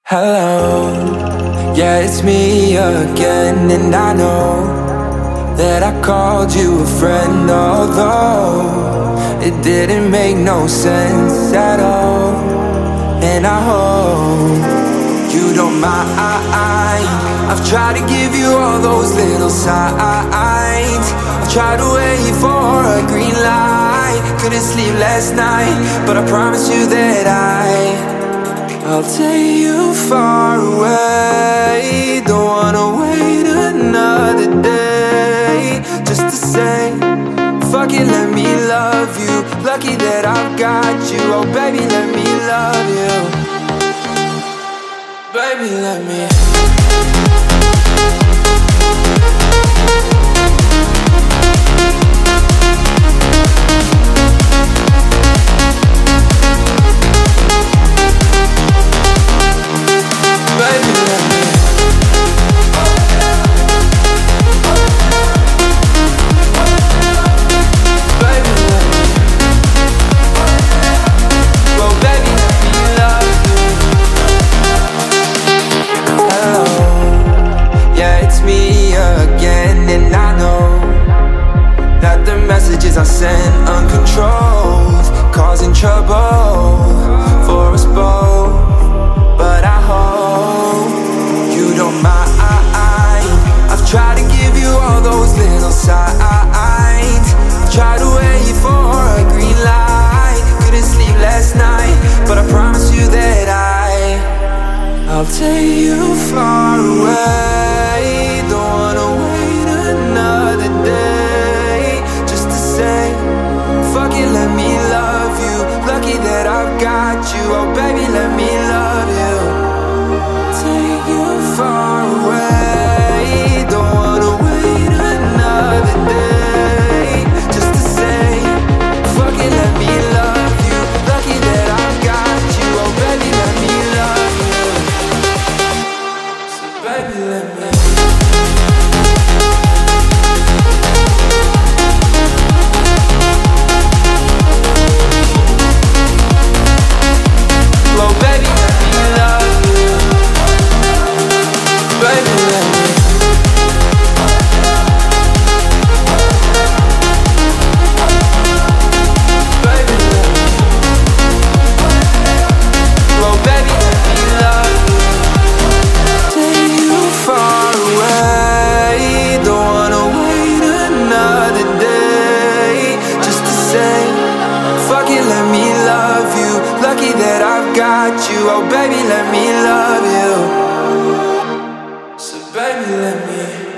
Hello, yeah, it's me again, and I know that I called you a friend, although it didn't make no sense at all. And I hope you don't mind. I've tried to give you all those little signs. I've tried to wait for a green light. Couldn't sleep last night, but I promise you that I'll take you far away. Don't wanna wait another day just to say, fuck it, let me love you. Lucky that I've got you. Oh baby, let me love you. Baby, let me. I sent uncontrolled, causing trouble for us both. But I hope you don't mind. I've tried to give you all those little signs. I've tried to wait for a green light. Couldn't sleep last night, but I promise you that I'll take you far away. Don't wanna wait another day just to say, fuck it, let me love you. Lucky that I've got you. Oh baby, let me love you. Take you far away. Don't wanna wait another day just to say, fuck it, let me love you. Lucky that I've got you. Oh baby, let me love you. So baby, let me. Oh baby, let me love you. So baby, let me.